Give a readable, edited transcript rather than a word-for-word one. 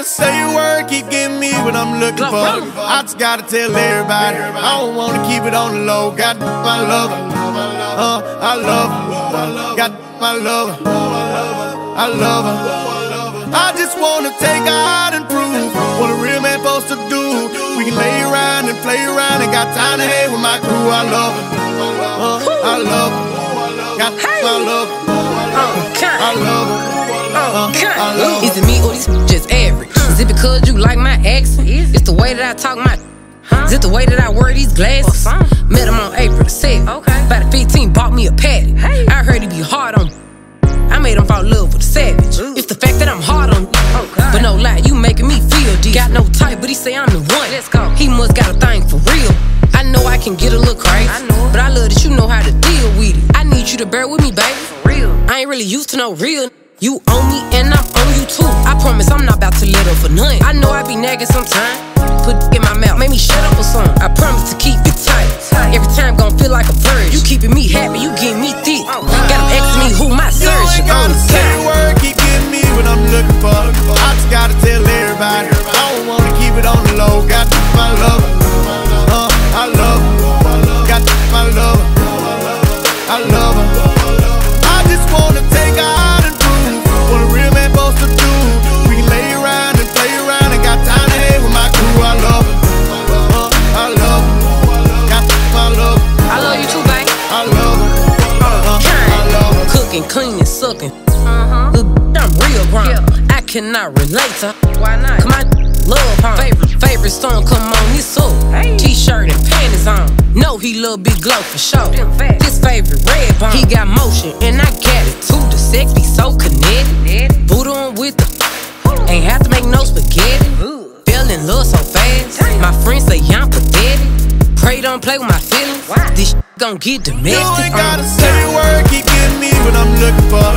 gotta say a word, keep getting me what I'm looking for. I just gotta tell everybody, I don't wanna keep it on the low. Got my lover, I love her. Got my lover, I love her. I just wanna take her out and prove what a real man supposed to do. We can lay around and play around, and got time to hang with my crew. I love her, I love her. Got my love, I love her. Is it me or these just average? Is it because you like my accent? It's the way that I talk my. Is it the way that I wear these glasses? Met him on April the 2nd. By the 15, bought me a patty. I heard he be hard on. I made him fall in love with a savage. It's the fact that I'm hard on you. But no lie, you making me feel deep. Got no type, but he say I'm the one. Let's go. He must got a thing for real. I know I can get a little crazy, but I love that you know how to deal with it. I need you to bear with me, baby. For real. I ain't really used to no real. You own me and I'm on you too. I promise I'm not about to let up for nothing. I know I be nagging sometimes. Put in my mouth, make me shut up or something. I promise to keep it tight. Every time gon' feel like a virgin. You keeping me happy, you getting me thick. Got them asking me who my surgeon. You ain't gotta say a word, keep getting me what I'm looking for. I just gotta tell everybody, I don't wanna keep it on the low. Got my lover, I love her. Got my lover, I love her. I just wanna take her out and prove what a real man supposed to do. We can lay around and play around, and got time to hang with my crew. I love her, I love her. Got my love, I love you too, babe. I love her, I love her. Cooking, cleaning, sucking. Look, I'm real grown. I cannot relate to. Why not? Come on, love her. Favorite song, come on, this up. T-shirt and panties on. Know he love Big Glow for sure. His favorite red bone. He got motion and I got it too. The sex be so connected. Boot on with the. Ain't have to make no spaghetti. Fell in love so fast. My friends say I'm pathetic. Pray don't play with my feelings. This gon' get domestic. You ain't gotta say a word, keep getting me what I'm looking for.